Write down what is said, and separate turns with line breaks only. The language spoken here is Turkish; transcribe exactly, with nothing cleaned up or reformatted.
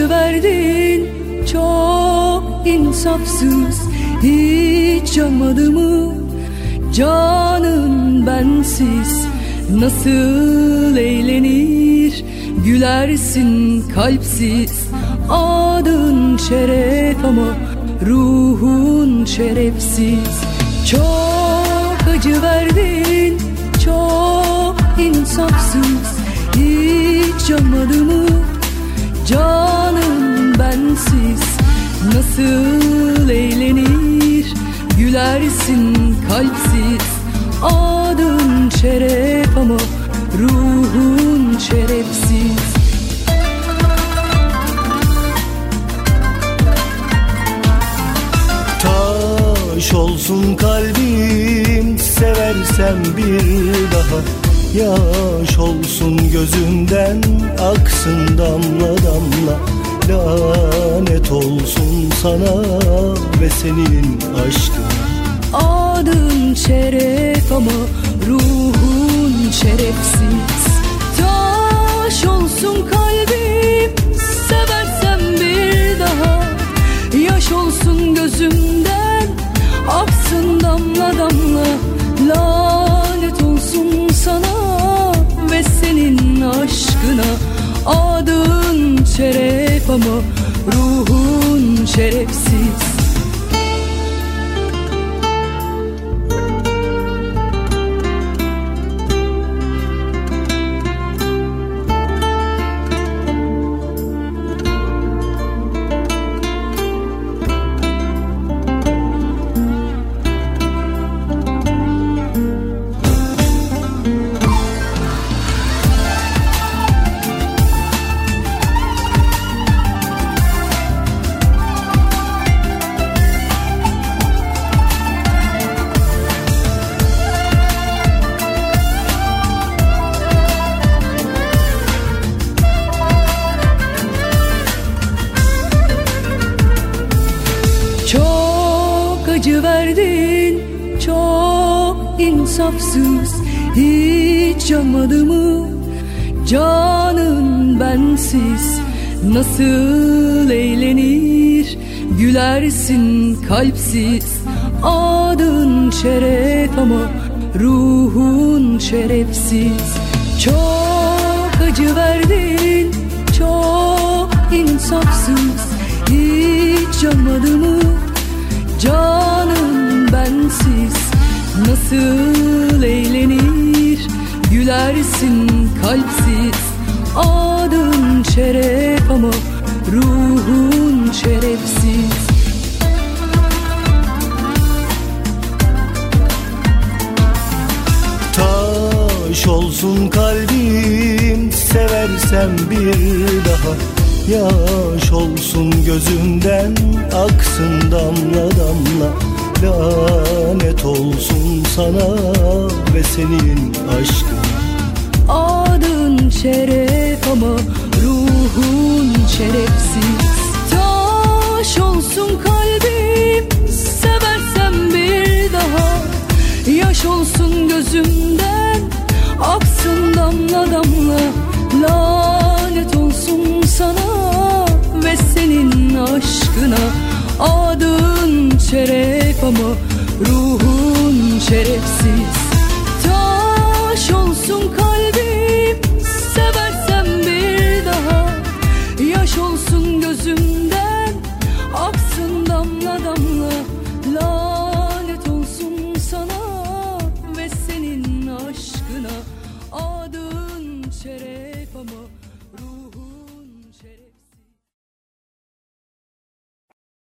acı verdin, çok insafsız. Hiç yanmadı mı canın bensiz? Nasıl eğlenir gülersin kalpsiz? Adın şeref ama ruhun şerefsiz. Çok acı verdin, çok insafsız. Hiç yanmadı mı canım bensiz? Nasıl eğlenir gülersin kalpsiz? Adın şeref ama ruhun şerefsiz.
Taş olsun kalbim, seversem bir daha. Yaş olsun gözümden, aksın damla damla. Lanet olsun sana ve senin aşkına.
Adın şeref ama ruhun şerefsiz. Taş olsun kalbim, seversem bir daha. Yaş olsun gözümden, aksın damla damla. Lanet olsun sana ve senin aşkına. Adın şeref ama ruhun şerefsiz. Acı verdin, çok insafsız. Hiç yanmadı mı canın bensiz? Nasıl eğlenir gülersin kalpsiz? Adın şeref ama ruhun şerefsiz. Çok acı verdin, çok insafsız. Hiç yanmadı mı canım bensiz? Nasıl eğlenir gülersin kalpsiz? Adın şeref ama ruhun şerefsiz.
Taş olsun kalbim, seversem bir daha. Yaş olsun gözümden, aksın damla damla. Lanet olsun sana ve senin aşkına.
Adın şeref ama ruhun şerefsiz. Taş olsun kalbim, seversem bir daha. Yaş olsun gözümden, aksın damla damla. Lanet olsun sana ve senin aşkına. Adın şeref ama ruhun şerefsiz.